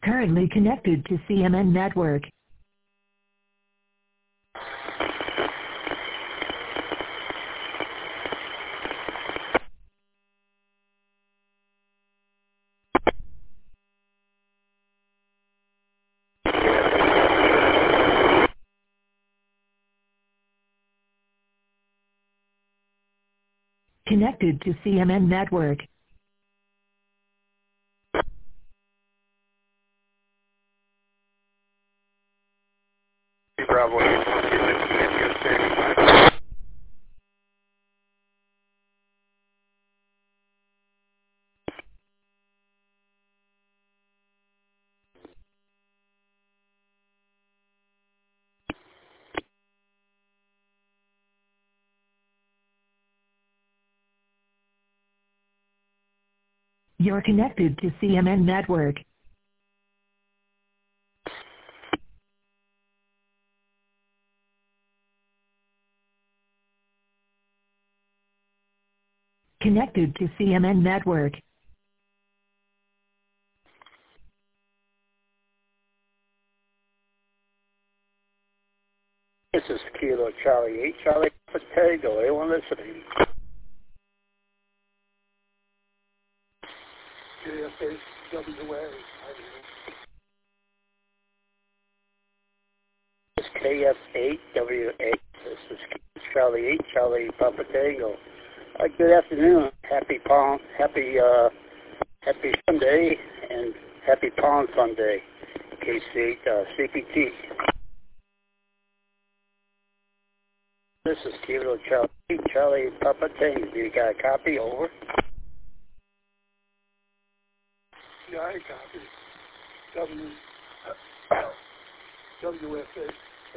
Currently connected to CMN network. Connected to CMN network. Bravo. You're connected to CMN network. Connected to CMN network. This is Kilo Charlie 8, Charlie Potato. Anyone listening? KFHWA. This is KF8WA. This is Charlie 8, Charlie Papa Tango. Good afternoon. Happy Sunday and happy Palm Sunday. KC8 CPT. This is Kilo Charlie 8, Charlie Papa Tango. You got a copy? Over. Yeah, I copy. WFA.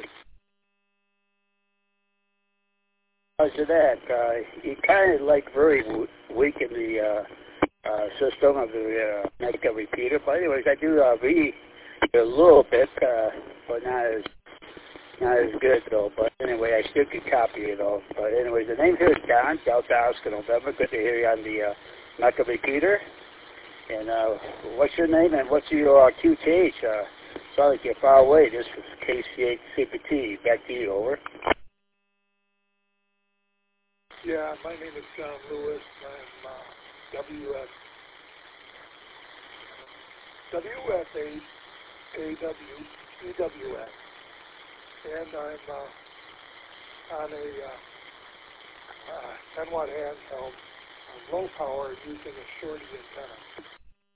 Because of that, you kind of like very weak in the system of the medical repeater. But anyways, I do read a little bit, but not as good though. But anyway, I still can copy it all. But anyways, the name here is Don, Delta Oscar November. Good to hear you on the medical repeater. And what's your name and what's your QTH? Sorry like you're far away. This is KC8 CPT. Back to you, over. Yeah, my name is John Lewis. I'm WF8 AWEWS, and I'm on a 10-watt handheld low power using a shorty antenna.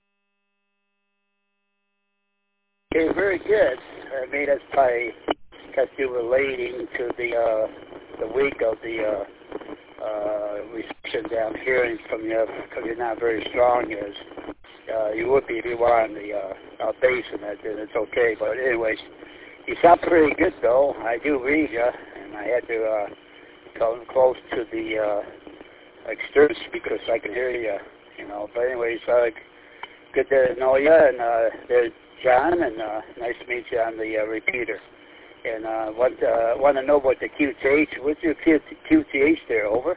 Okay, very good. I mean, that's probably because you're relating to the week of the restriction down hearing from you because you're not very strong as you would be if you were on the base and that, then it's okay. But anyways, you sound pretty good though. I do read you, and I had to come close to the external because I can hear you, you know. But anyways, good to know you, and there's John, and nice to meet you on the repeater. And want to know about the QTH. What's your QTH there, over?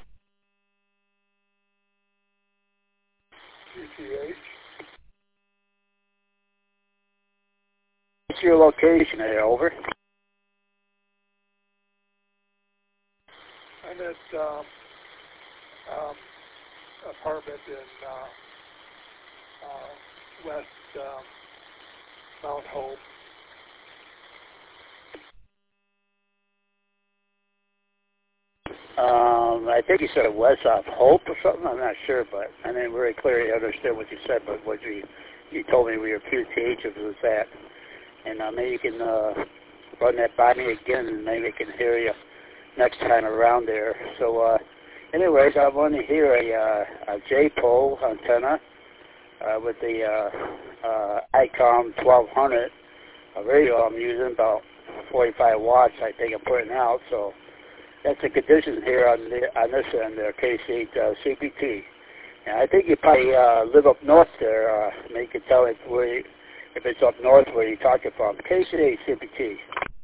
QTH. What's your location there, over? I'm at apartment in West Mount Hope. I think you said West of Hope or something. I'm not sure, but I didn't very clearly understand what you said. But what you told me where your QTH was at, and maybe you can run that by me again, and maybe I can hear you next time around there. So, anyways, I want to hear a J-pole antenna with the ICOM 1200 radio I'm using, about 45 watts. I think I'm putting out. So that's the condition here on this end there, KC8 CPT. And I think you probably live up north there. Maybe you can tell it where if it's up north where you're talking from. KC8 CPT.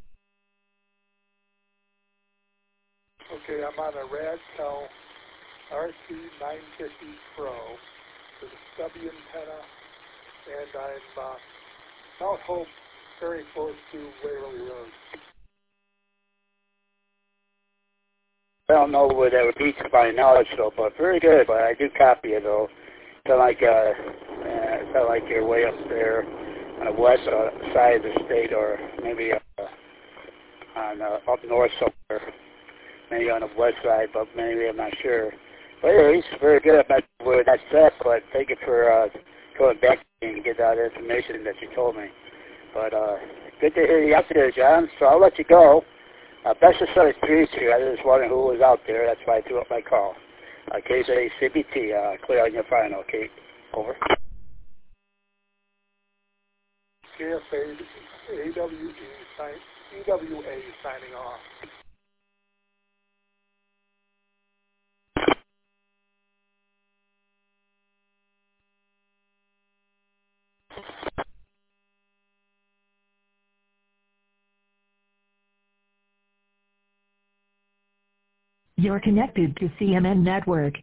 Okay, I'm on a Radtel RC950 Pro with a stubby antenna, and I'm South Hope, very close to Waverly Road. I don't know where that would be to my knowledge, though, but very good. But I do copy it, though. It's not like you're way up there on the west side of the state, or maybe on up north somewhere, maybe on the west side, but maybe I'm not sure. But yeah, he's very good about where that's at. But thank you for going back and get that information that you told me. But good to hear you out there, John. So I'll let you go. Best of Southern Trees here. I was just wondering who was out there. That's why I threw up my call. KZA CBT, clear on your final, Kate. Over. KFA EWA signing off. You're connected to CMN Network.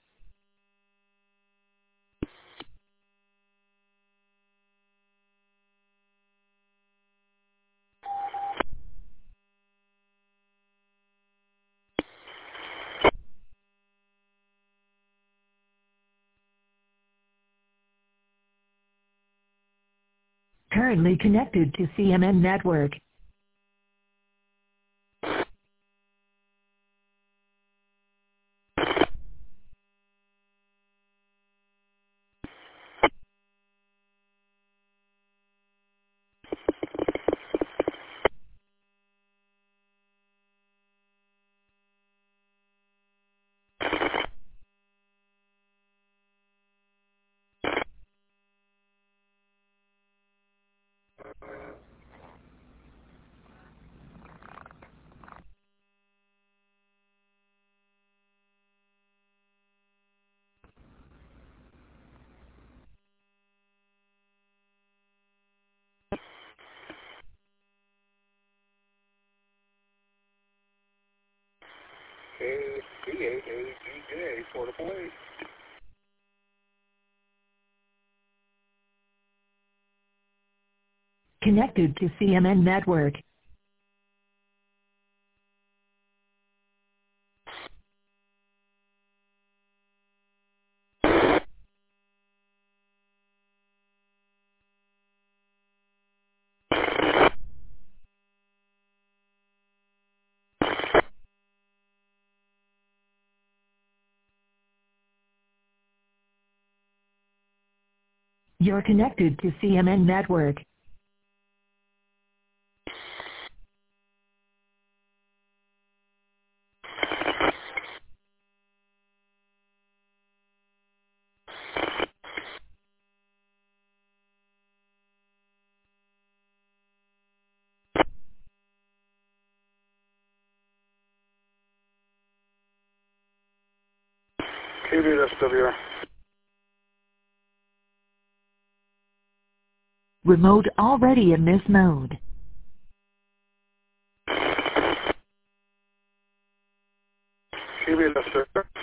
Currently connected to CMN Network. KCAAGJ, Portable 8. Connected to CMN Network. You're connected to CMN Network. KBSW. Remote already in this mode. KBSW.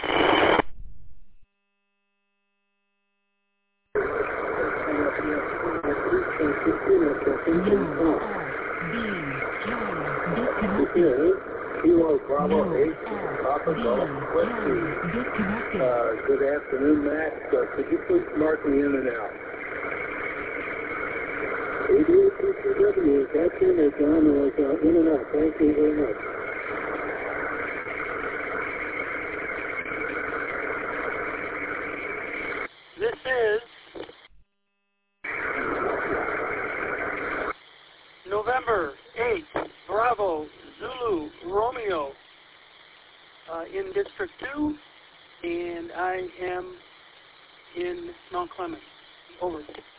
Kilo Bravo 8, Papa Golf, Whiskey. Good afternoon, Max. Could you please mark me in and out? 88PCW, that's in there, John. Was in and out. Thank you very much. This is November 8th, Bravo, Zulu, Romeo, in District 2, and I am in Mount Clemens. Over.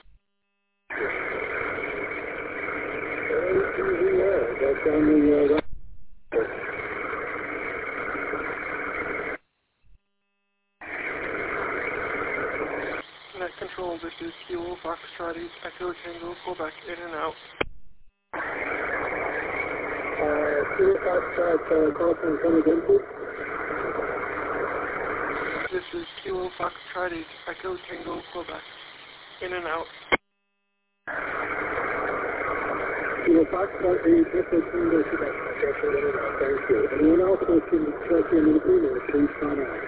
That's on the Net Control, this is Kilo Foxtrot 8, Echo Tango, pull back in and out. Kilo Foxtrot, call come again, please. This is Kilo Foxtrot 8, Echo Tango, pull back in and out. Foxtrot 8, Echo Tango, Quebec. Thank you. Anyone else who can check in with email, please sign out.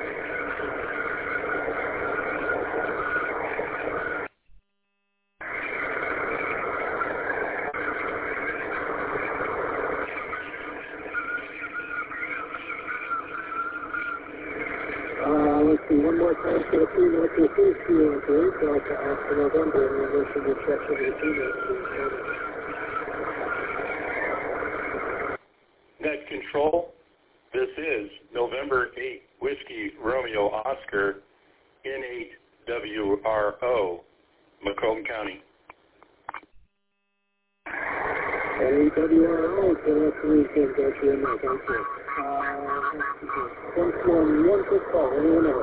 Let's see, one more time for the female to please feel great Delta Alpha November in relation to check in with email, please sign out. Net Control, this is November 8 Whiskey Romeo Oscar, N8WRO, Macomb County. N8WRO, so that's the reason that you're in there, thank you. One quick call, anyone else?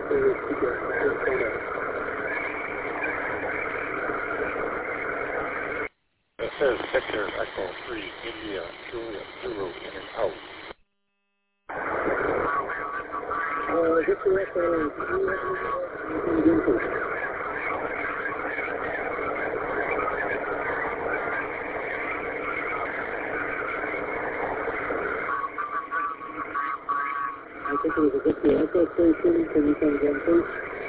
It says Victor Echo 3, India, Juliet, Zulu, in and out. Victor Echo 3, I think it was a Victor Echo station. Can you come again, please?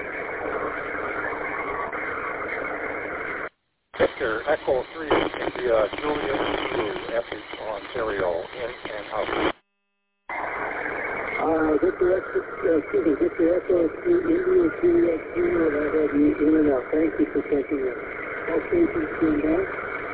Victor Echo 3, India, Juliet, Zulu, Essex, Ontario, in and out. Victor Echo 3, India, Juliet, Zulu, and I have you in and out. Thank you for checking in. All stations tuned down.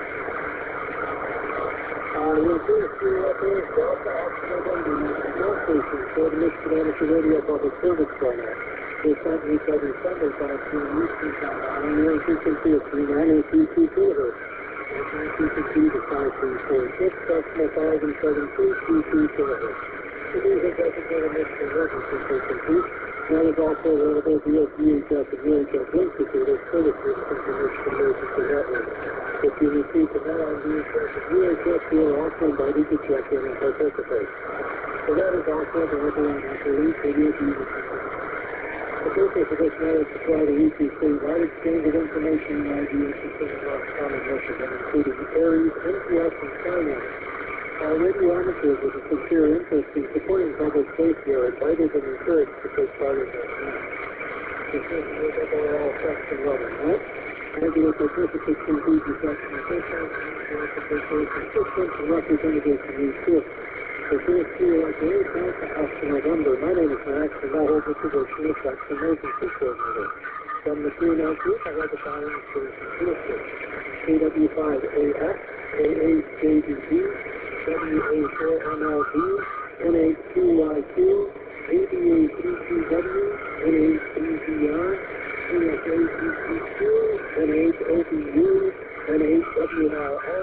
We'll see if you're up there. Delta Alpha November, National Station, for the Mid-Atlantic Radio Public Service Program. We're sent each every Sunday by Eastern Time on the frequency of 3982 kilohertz. Frequency to 5346, decimal 57322 kilohertz. It is a designated mixed emergency frequency. That is also available via VHF and VHF indicators for the frequency mixed emergency network. If you receive the mail on VHF and VHF, you are also invited to check in and participate. So that is also available on the police radio TV. The purpose of this matter is to provide a weekly statewide exchange of information and ideas concerning Rock Common, Michigan, including Aries, NPS, and Skynet. Our radio amateurs with a sincere interest in supporting public safety are invited and encouraged to take part in this matter. This is the overall section 11, right? Regular participants include reception officials, assistants, and representatives from these groups. The first year at the 8th Alpha November, my name is Max, and I hold the position of Section Emergency Coordinator. From the Q&L group, I have the following stations listed: KW5AX, AA-JDB, WA4MLB, N8QYQ, ABA-CCW, N8BGR, CSA-CCQ, N8OBU, N8WRO,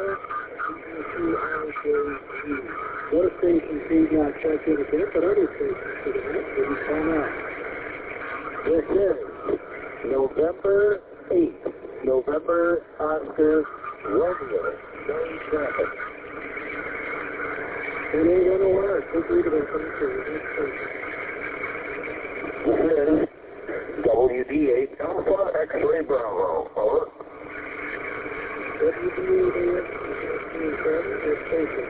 CQ2RJG. Those stations need not check in again, but other stations to the net will be called out. This is November 8th, November Oscar Romeo, Jones Traffic. And ain't gonna work. Quick readable coming through. Next station. This is WD8 Alpha X-Ray Bravo. Over. WD8 next station.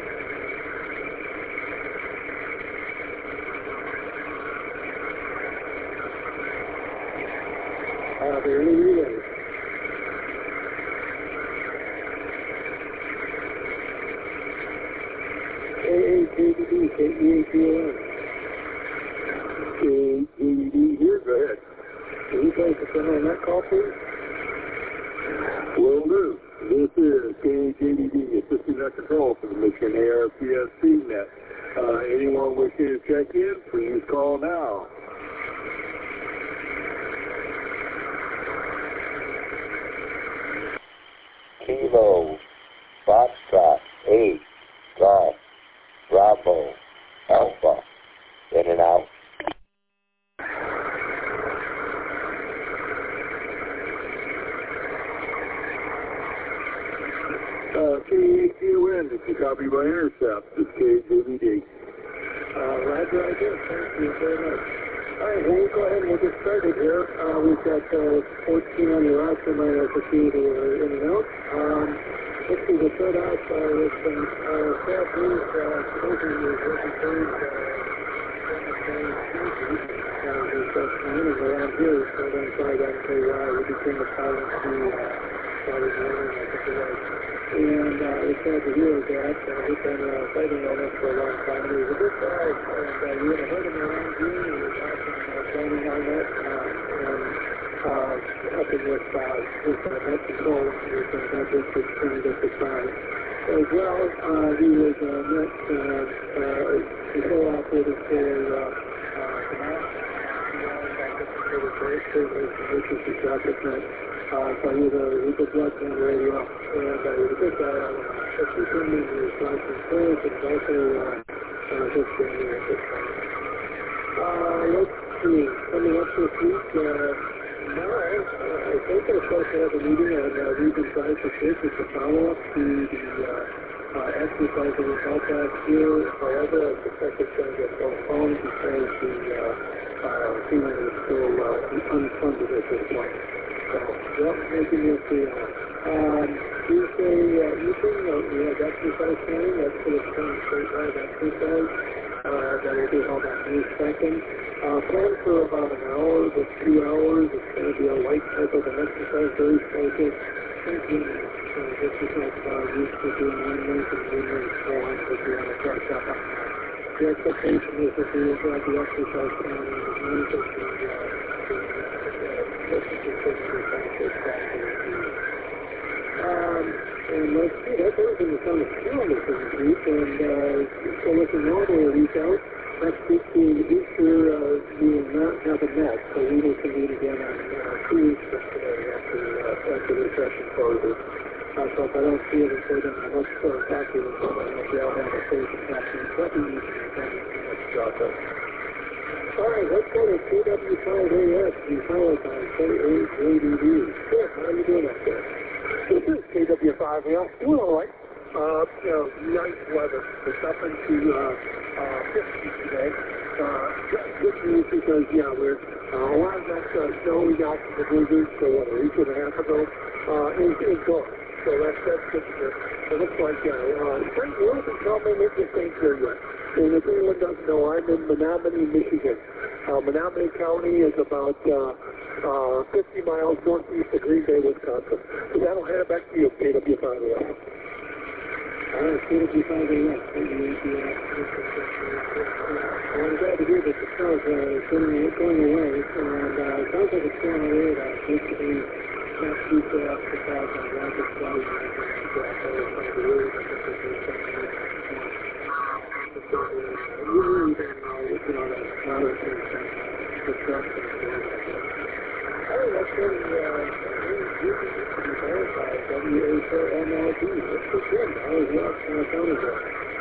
There any relays? KAJDD, KEATON. KJDD here, go ahead. Can you place us in on that call, please? Will do. This is KJDD, Assistant Net Control for the Michigan ARPSC net. Anyone wishing to check in, please call now. Kilo, Foxtrot, 8, Golf, Bravo, Alpha, in and out. KATON, this is copy by intercept. This is KJDD. Roger, I do. Thank you very much. All right, we'll go ahead and we'll get started here. We've got 14 on your roster, my opportunity in and out. Let's see, the third out with South Blues, Smoking is working third, there's that line around here, so I'm going to try that and say why we became a pilot to Saturday morning, I think it was. And it's sad to hear that. We've been fighting on this for a long time. He was a good guy, and we had heard him around here. He was often training on that, and helping with net control. He was that district trained at the time. As well, he was net control operator for which is the traffic net. So he was a good blood on the radio, and he was a good guy. He came in his life and course, and also just being a good friend. Let's see, coming up this week, now I think they're supposed to have a meeting on Region 5 for kids. It's a follow-up to the exercise that we held last year. However, I suspect it's going to get postponed because the feeling is still unfunded at this point. So, yep, making it clear. Tuesday evening, we have exercise training. That's for the statewide exercise. That will be held on May 2nd. Planned for about an hour to 2 hours. It's going to be a light type of an exercise, very focused. Thinking exercise used to doing 1 minute and 1 minute squats if you want to try something. The expectation is that we will have the exercise training as many as and let's see, that's everything that's on the calendar for this week, and so looking normal a week out, next week being Easter, we will not have a net, so we will convene again on 2 weeks from today after the session closes. So if I don't see it until then, I hope to talk to you, so I hope you all have a safe and happy second week and that's all right, let's go to KW5AS, the followed by KAJDD. Chris, how are you doing up there? This is KW5AS. Doing all right. Nice weather. It's up into 50 today. Good news because, we're a lot of that snow we got from the blizzard, so a week and a half ago, is gone. So that's good news. It looks like, spring will be coming. It just ain't here yet. And if anyone doesn't know, I'm in Menominee, Michigan. Menominee County is about 50 miles northeast of Green Bay, Wisconsin. So that'll hand it back to you, KW5AS. All right, KW5AS. I'm glad to hear that the snow is going away, and it sounds like it's going away basically not too fast to pass on rapid flight, and I think that's the really really don't know, that smaller things the trucks and stuff. All right, let's go to verified WA4MLB. Let's go good. How is that counter going?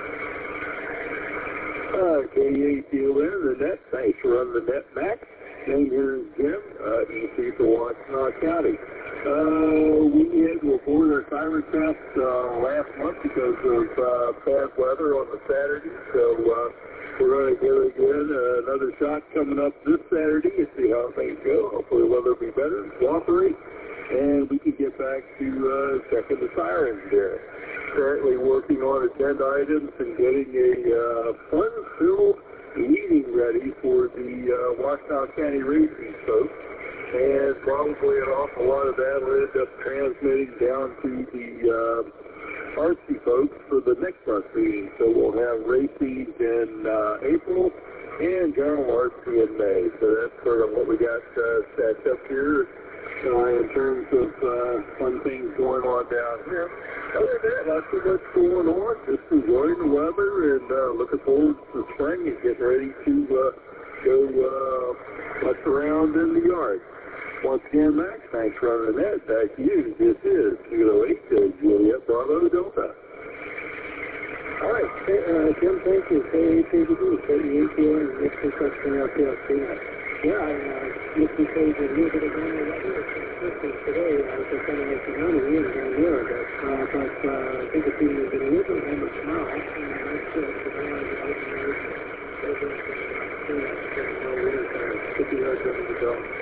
K8DON, the net. Thanks for running the net back. Name here is Jim, EP for Washtenaw County. We had to abort our siren test last month because of bad weather on the Saturday, so we're going to give it again another shot coming up this Saturday and see how things go. Hopefully the weather will be better, cooperate, and we can get back to checking the sirens there. Currently working on agenda items and getting a fun-filled meeting ready for the Washtenaw County racing folks. And probably an awful lot of that will end up transmitting down to the Artsy folks for the next month's meeting. So we'll have racing in April and General Artsy in May. So that's sort of what we got stacked up here in terms of fun things going on down here. Other than that, not too much going on. Just enjoying the weather and looking forward to spring and getting ready to go mess around in the yard. Once again, Max, thanks for running that. Back to you. This is 208 Juliet Bravo Delta. All right, Jim, thank you. KAJDD, KAJDD, next question out there. Yeah, Mr. Page, a little bit of normal weather. It's consistent today. It's kind of like the money is down there, but I think it's even been a little bit on the snow, and that's good. So now I'm out in the open. So there's no wind, 50 yards ready to go.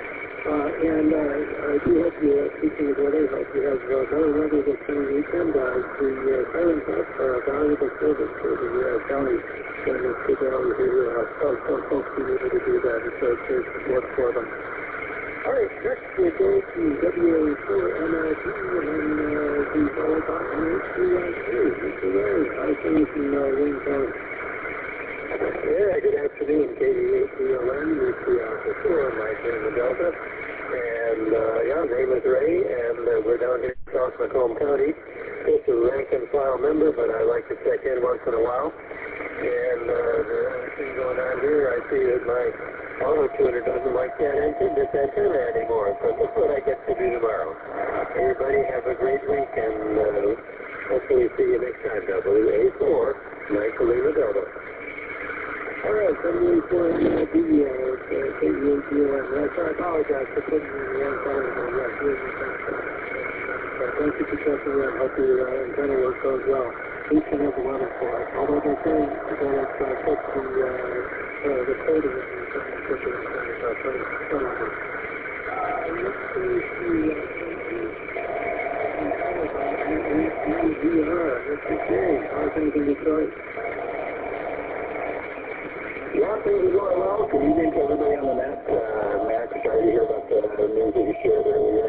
I do hope you, speaking of weather, hope you have better weather this coming weekend. The siren tests are a valuable service for the county. And it's good to always hear folks be able to do that. It's a great support for them. All right, next we'll go to WA4MLP and be followed by NH312. Mr. Ray, how's things in Wayne County? Yeah, good afternoon, KD8DLN, with the officer on my here in the Delta. And, my name is Ray, and we're down here across Macomb County. Just a rank and file member, but I like to check in once in a while. And there's anything going on here. I see that my auto tuner doesn't like that antenna anymore, so that's what I get to do tomorrow. Everybody have a great week, and hopefully see you next time. WA4, Mike Lima Delta. All right, WA4MLP, KD8DLN. I apologize for putting you in the wrong color. Thank you for checking in. Hope your antenna work goes well. Please can have the weather for us. Although they say that it's put the coding in the picture Mr. J, how are things in Detroit? Yeah, things are going well. Good evening to everybody on the net. Max, sorry to hear about the news that you shared earlier.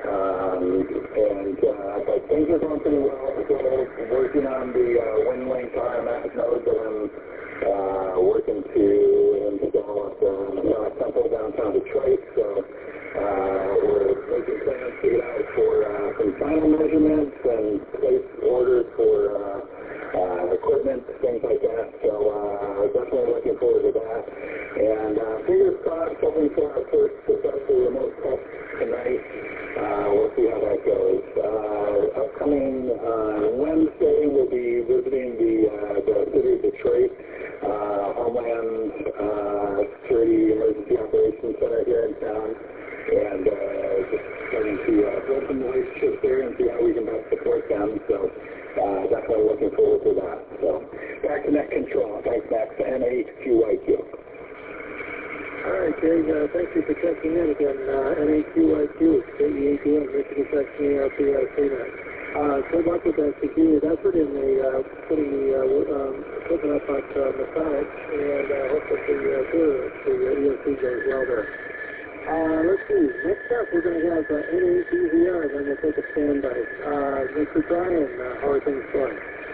But things are going pretty well. I'm working on the WinLink RMS node that I'm working to install at the Temple downtown Detroit. So we're making plans to get out for some final measurements and place orders for equipment, things like that. So definitely looking forward to that. And fingers crossed, hoping for our first successful remote test tonight. We'll see how that goes. Upcoming Wednesday, we'll be visiting the city of Detroit, Homeland Security Emergency Operations Center here in town. And just starting to build some relationships there and see how we can best support them. So definitely looking forward to that. So back to net control. Thanks, Max. NH2YQ. All right, Jay, thank you for checking in again. NH2YQ, KD8DLN, Michigan Section ARPRC net. Good luck with that continued effort in putting the equipment up at Masonic, and hope that the ESC goes well there. Let's see. Next up, we're going to have NATVR, then we'll take a standby. Mr. Brian, how are things going?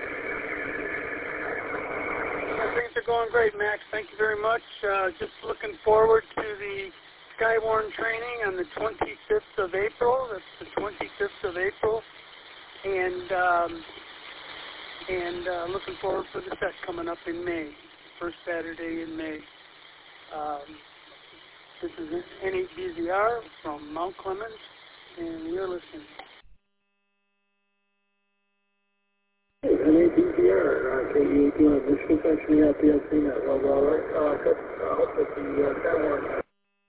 Things are going great, Max. Thank you very much. Just looking forward to the Skywarn training on the 25th of April. That's the 25th of April. And looking forward for the set coming up in May, first Saturday in May. This is NATVR from Mount Clemens, and you're listening. NATVR, KD8DLN, Michigan Section ARPRC net. Well, all right. Good. I hope that the Skywarn.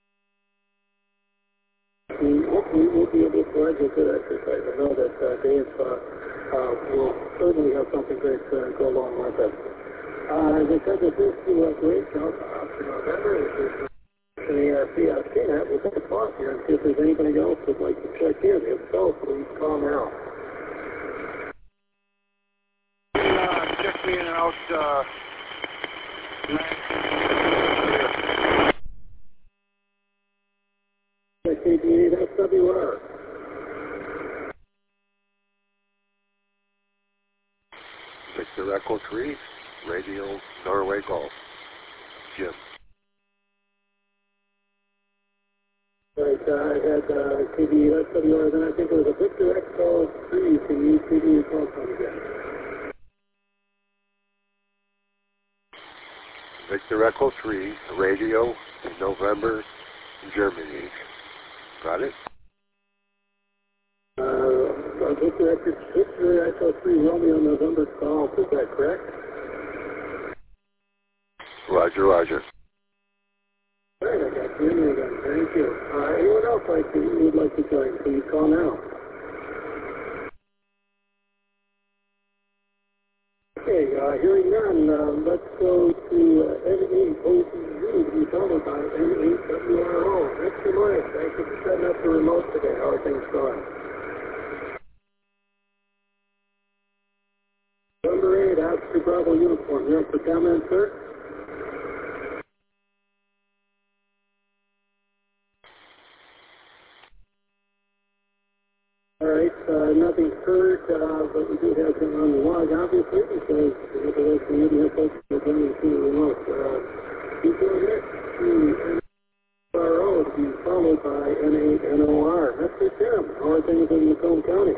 Hopefully we'll be able to provide you a good exercise. I know that Dave will certainly have something great to go along with it. As I said, this is the great job for November. The ARPRC net. We'll take a pause here and see if there's anybody else who'd like to check in. If so, please call now. Check me in and out. KD8 SWR. Victor Echo 3, Radio Norway Golf. Jim. Right, I had KD8 SWR, then I think it was a Victor Echo 3. Can you give me your call phone again? Victor Echo 3, Radio November, Germany. Got it? Victor Echo 3, Romeo November Golf, is that correct? Roger, roger. All right, I got you in there then. Thank you. Anyone else would like to join, please call now. Okay, hearing none, let's go to N8OCU to be followed by N8WRO. Next in much. Thank you for setting up the remote today. How are things going? Number 8, Oscar Bravo uniform. You have for comment, sir? All right, nothing heard, but we do have some on the log, obviously, because the local media folks are going to the remote. We go next to NRO to be followed by N8NOR. Mr. Tim, how are things in Macomb County?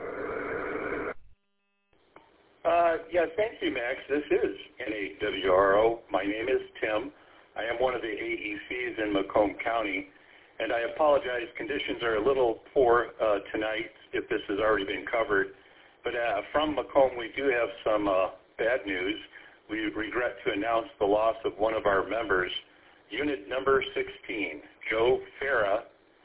Yeah, thank you, Max. This is N8WRO. My name is Tim. I am one of the AECs in Macomb County, and I apologize. Conditions are a little poor tonight if this has already been covered. But from Macomb, we do have some bad news. We regret to announce the loss of one of our members, Unit Number 16, Joe Farah,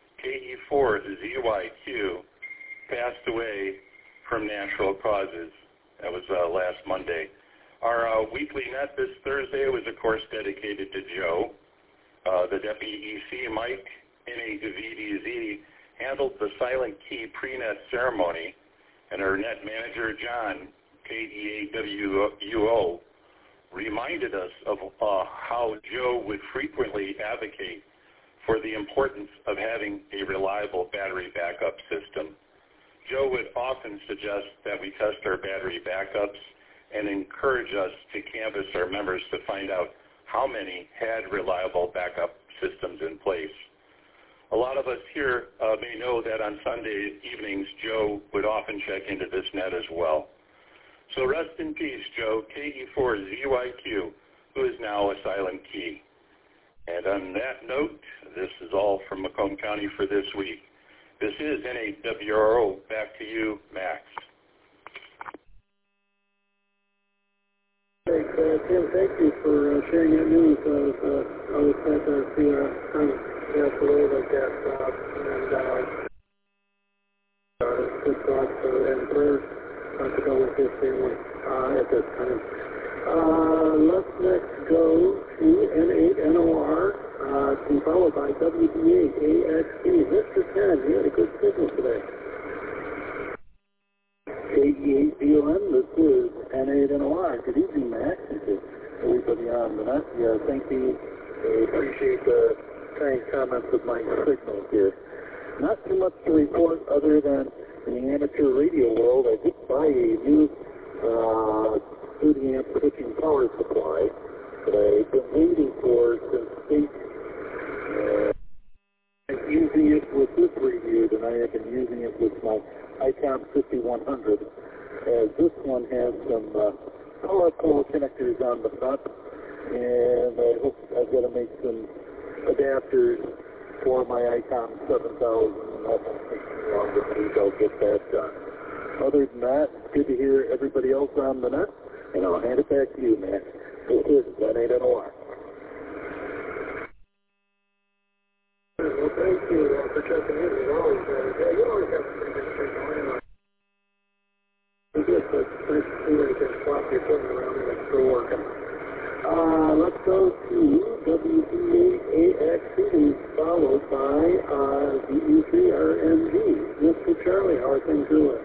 KE4ZYQ, passed away from natural causes. That was last Monday. Our weekly net this Thursday was, of course, dedicated to Joe. The Deputy EC, Mike, NAVDZ, handled the silent key pre-net ceremony, and our net manager, John, KEAWUO, reminded us of how Joe would frequently advocate for the importance of having a reliable battery backup system. Joe would often suggest that we test our battery backups and encourage us to canvass our members to find out how many had reliable backup systems in place. A lot of us here may know that on Sunday evenings, Joe would often check into this net as well. So rest in peace, Joe, KE4ZYQ, who is now a silent key. And on that note, this is all from Macomb County for this week. This is N8WRO. Back to you, Max. Thanks, Tim. Thank you for sharing that news. I was glad to see kind of pass away like that. And good thoughts and prayers to go with his family at this time. Let's next go to N8NOR, to be followed by WD8AXP. Mr. Ken, you had a good signal today. KE8BOM, this is N8NOR. Good evening, Max. To everybody on the net. Yeah, thank you. I appreciate the kind comments of my signal here. Not too much to report other than in the amateur radio world. I did buy a new 30 amp switching power supply that I've been waiting for since state. I'm using it with this review, and I have been using it with my ICOM 5100, as this one has some power pole connectors on the front, and I hope I've got to make some adapters for my ICOM 7000, and that won't take too long this week. I'll get that done. Other than that, it's good to hear everybody else on the net, and I'll hand it back to you, Matt. This is N8NOR. Well, thank you for checking in. You always have a pretty good signal anyway. We get the nice to see where you can swap your equipment around and it's still working. Let's go to WD8AXP, followed by VE3RNG. Mr. Charlie, how are things doing?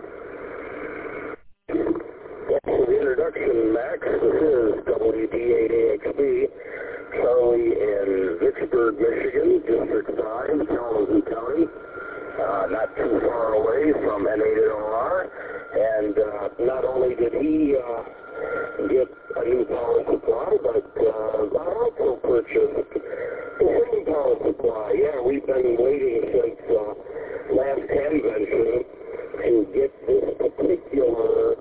Thanks for the introduction, Max. This is WD8AXP, Charlie in Vicksburg, Michigan, District 5, Kalamazoo County. Not too far away from N8NOR. And not only did he get a new power supply, but I also purchased the same power supply. Yeah, we've been waiting since last convention to get this particular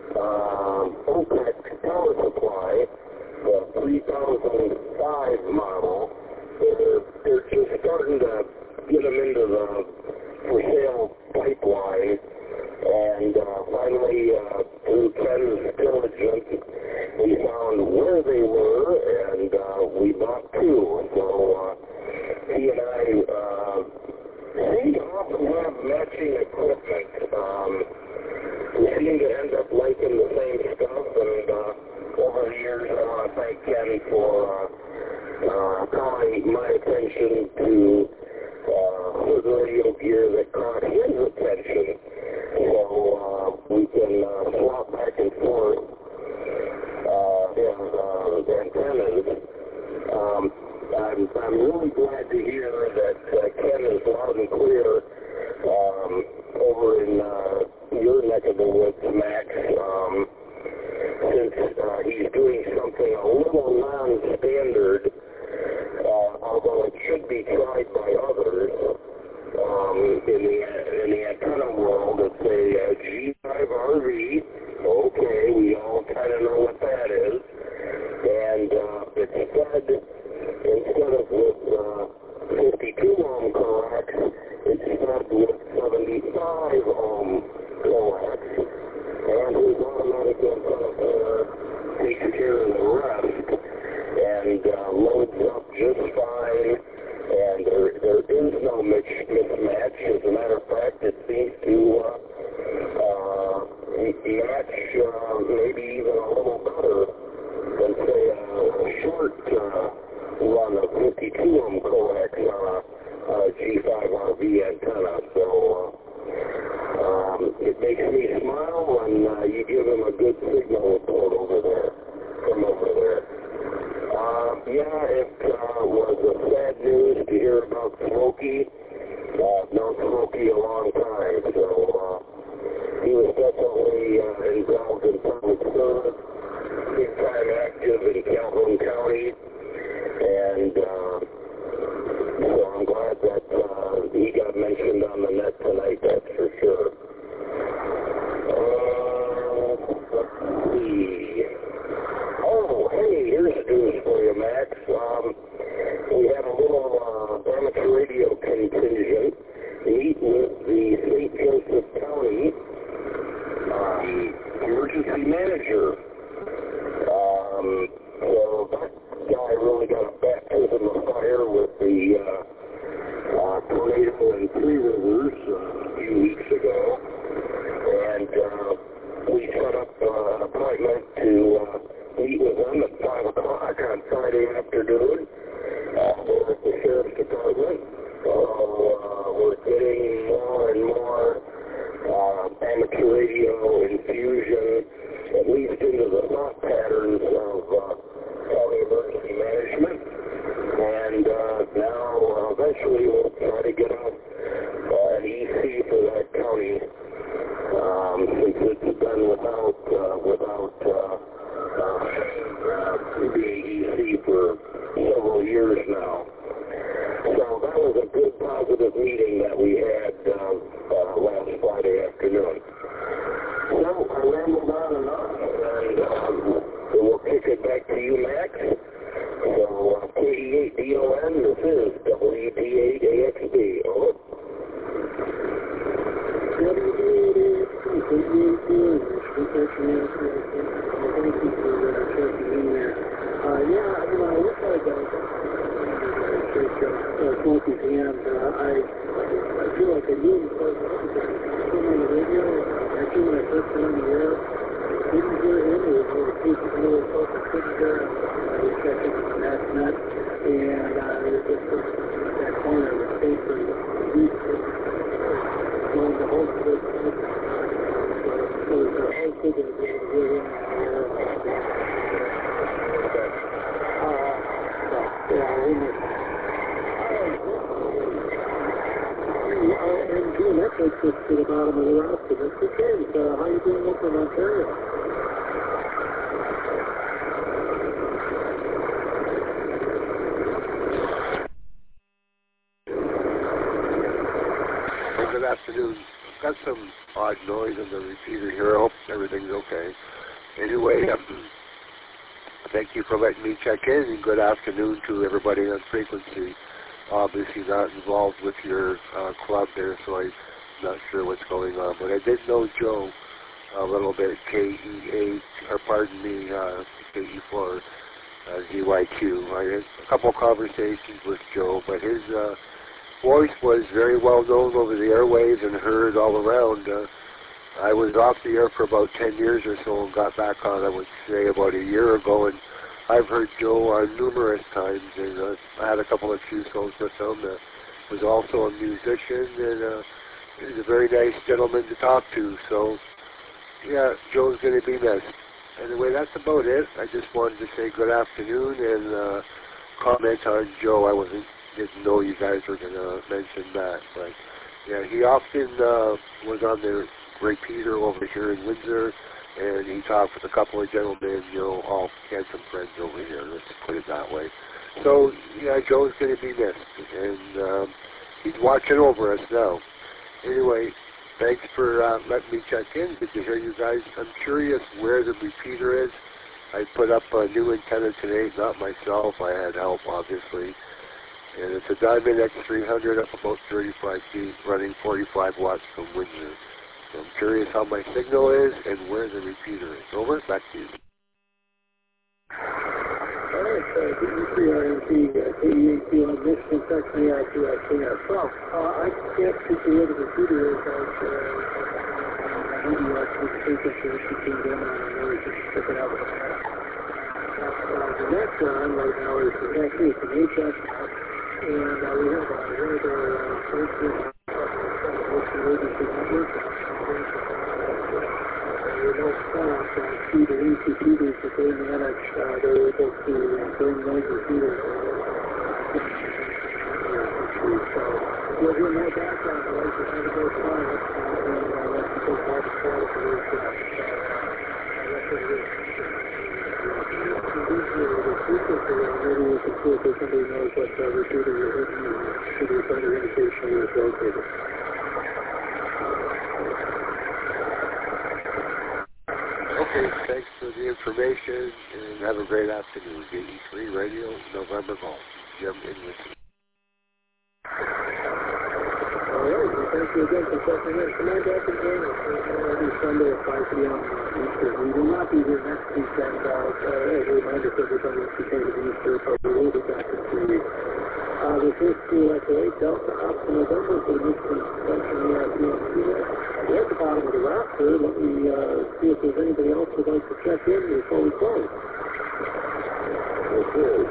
OPEC power supply, the 3005 model. They're just starting to get them into the for sale pipeline, and finally, through Ken's diligence, we found where they were, and we bought two. So he and I seem to often have matching equipment. We seem to end up liking the same stuff, and over the years, I want to thank Ken for calling my attention to I'm really glad to hear that Ken is loud and clear over in your neck of the woods, Max, since he's doing something a little non-standard, although it should be tried by others in the antenna world. It's a G5RV. Okay, we all kind of know what that is. And it's fed, instead of with 52 ohm coax, it's fed with 75 ohm coax. And his automatic antenna takes care of the rest and loads up just fine. And there is no mismatch. As a matter of fact, it seems to match maybe even a little better than, say, a short run of 52 ohm coax on a G5RV antenna. So it makes me smile when you give him a good signal report over there, from over there. Yeah, it was a sad news to hear about Smokey. I've known Smokey a long time, so he was definitely involved in public service, big time active in Calhoun County, and so I'm glad that he got mentioned on the net tonight, that's for sure. Let's see. Oh, hey, here's news for you, Max. We had a little amateur radio contingent meet with the St. Joseph County emergency manager. So that guy really got a baptism of fire with the tornado in Three Rivers a few weeks ago. And we set up an appointment to meet with them at 5 o'clock on Friday afternoon over at the Sheriff's Department. We're getting more and more amateur radio infusion, at least into the thought patterns of county emergency management. And now eventually we'll try to get an EC for that county, since it's been without being EC for several years now. So that was a good positive meeting that we had last Friday afternoon. So I rambled on enough, and we'll kick it back to you, Max. So KE8DON, this is WD8AXB. Over. Thank you for checking in there. I wish I could shake Smokey's hand. I feel like I knew him because I came on the radio. Actually, when I first went on the air, I didn't hear him. It was a piece of little focus sitting there. I was checking on that net, and it was just that corner of the space where the beat going the whole place. So I was thinking of being able to hear him on the air. And June, that takes us to the bottom of the roster. That's okay. How you doing up in Ontario? Well, good afternoon. Got some odd noise on the repeater here. I hope everything's okay. Anyway, thank you for letting me check in, and good afternoon to everybody on frequency. Obviously not involved with your club there, so I'm not sure what's going on. But I did know Joe a little bit, KE8, or pardon me, KE4, ZYQ. I had a couple conversations with Joe, but his voice was very well known over the airwaves and heard all around. I was off the air for about 10 years or so and got back on, I would say, about a year ago, and I've heard Joe on numerous times, and I had a couple of shows with him. Was also a musician, and he's a very nice gentleman to talk to. So, yeah, Joe's going to be missed. Anyway, that's about it. I just wanted to say good afternoon and comment on Joe. I didn't know you guys were going to mention that, but yeah, he often was on the repeater over here in Windsor, and he talked with a couple of gentlemen, all handsome friends over here, let's put it that way. So, yeah, Joe's going to be missed, and he's watching over us now. Anyway, thanks for letting me check in. Good to hear you guys. I'm curious where the repeater is. I put up a new antenna today, not myself. I had help, obviously. And it's a Diamond X300 up about 35 feet, running 45 watts from Windsor. So I'm curious how my signal is and where the repeater is. Over, back to you. All right, DE3RMP, KEAQ on Michigan, section AIQICF. Well, I can't speak to where the repeater is. Maybe actually the frequency that she tuned in on, and maybe she can pick it up. The next one right now is actually it's an HF, and we have one of our emergency network. Remote stop through the repeaters that they manage. They're able to bring those repeaters. So you'll hear more background noise as it goes by, and let's go back to maybe we can see if somebody knows what repeater you're hitting, to the other indication where it's located. Okay, thanks for the information, and have a great afternoon. DE3 Radio, November Golf. Jim Inwood. All right, well, thank you again for checking in. Command back and join us every Sunday at 5 p.m. Eastern. We will not be here next weekend. A reminder to everybody it's because of Easter, but we will be back in 2 weeks. The first school at the 8 Delta up to November for the Michigan Section AIQMC. We're at the bottom of the roster. Let me see if there's anybody else who'd like to check in before we close. This is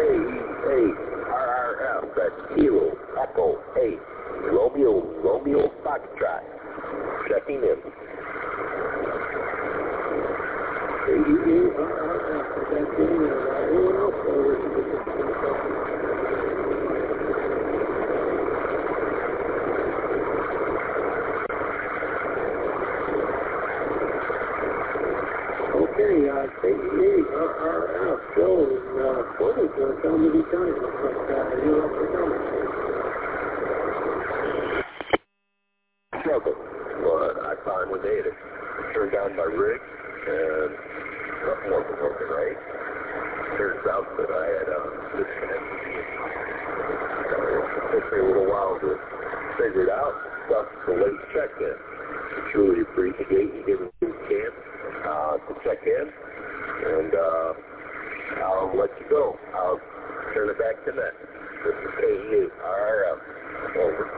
KE8RRF, that's Kilo Echo 8, Romeo Foxtrot, checking in. KE8RRF, that's anyone else over to the KE8RRF, Joe is quoted to tell me the time, but you're up to comment. Struggle, but I finally made it. Turned on my rig, and nothing wasn't working right. Turns out that I had disconnected it took me a little while to figure it out. Plus the late check-in. I truly appreciate you giving me a chance to check in, and I'll let you go. I'll turn it back to net. This is KE8RRF. Over.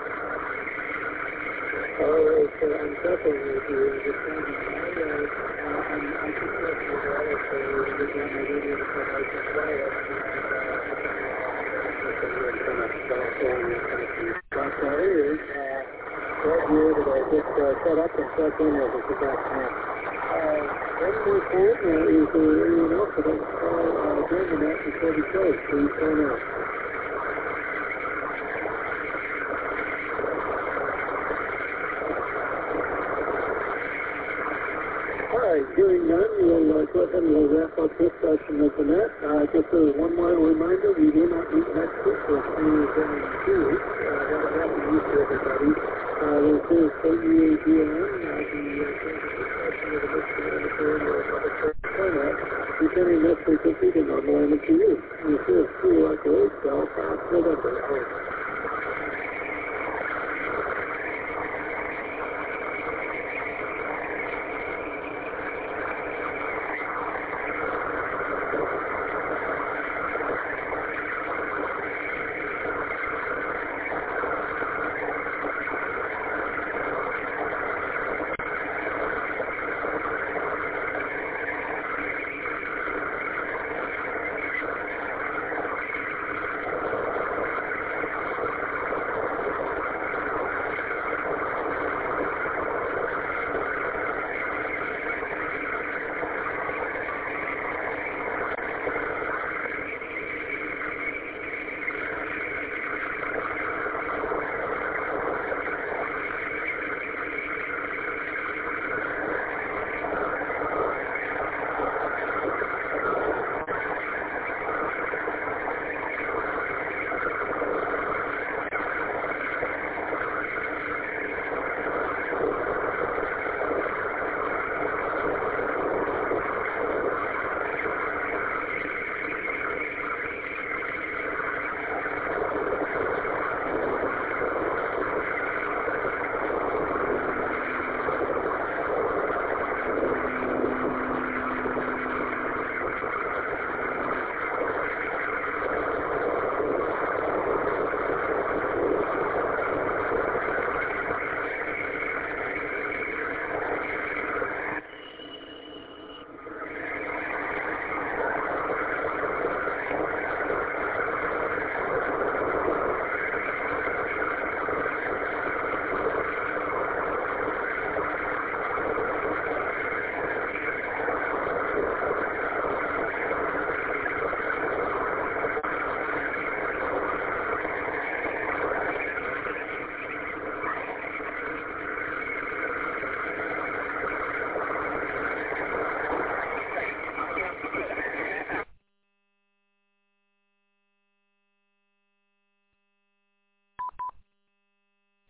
All right, I'm definitely with you. I just found I just left you there, so we're going to be reading from nice and quiet. But anyways, glad you were able to just set up and check in with us this afternoon. One more time, is there anyone else that wants to call join the net before we close? Please phone out. Hearing none, we'll go ahead and we'll wrap up this session of the net. Just one more reminder, we will not meet next week. We'll see you again in 2 weeks. Have a happy Easter, everybody. This is KEAGN, the session of the Michigan Amateur Public Service Format, returning this frequency to normal amateur use. This is School Echo 8, Belfast, November.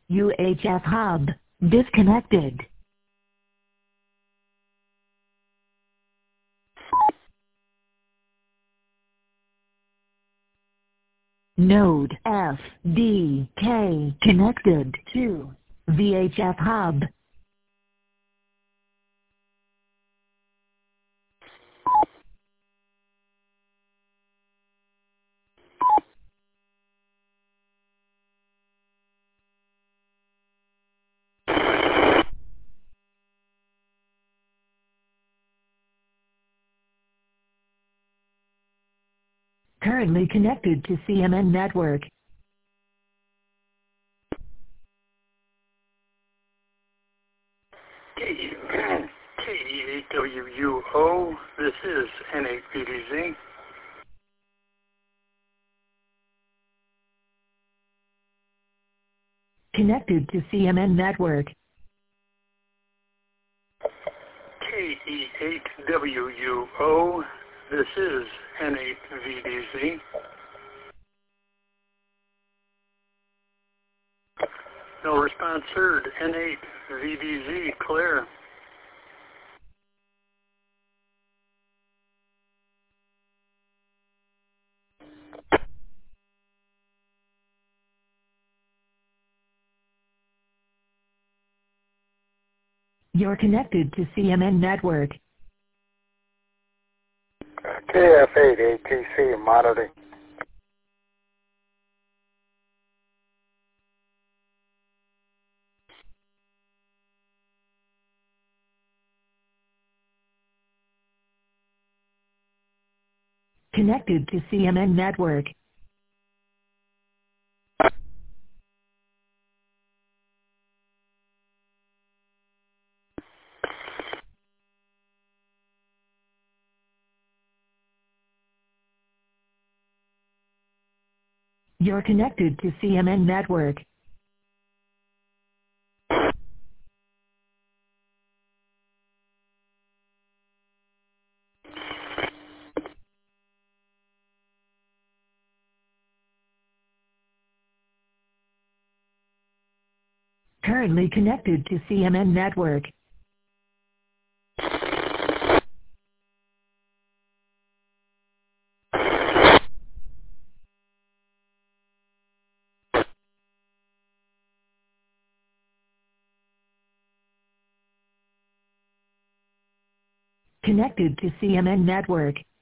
UHF hub disconnected. Node FDK connected to VHF hub. Currently connected to CMN network. KE8WUO, this is N8VDZ. Connected to CMN network. KE8WUO, this is N8VDZ. No response heard. N8VDZ, clear. You're connected to CMN network. KF8 ATC monitoring. Connected to CMN network. You're connected to CMN network. Currently connected to CMN network. Connected to CMN network.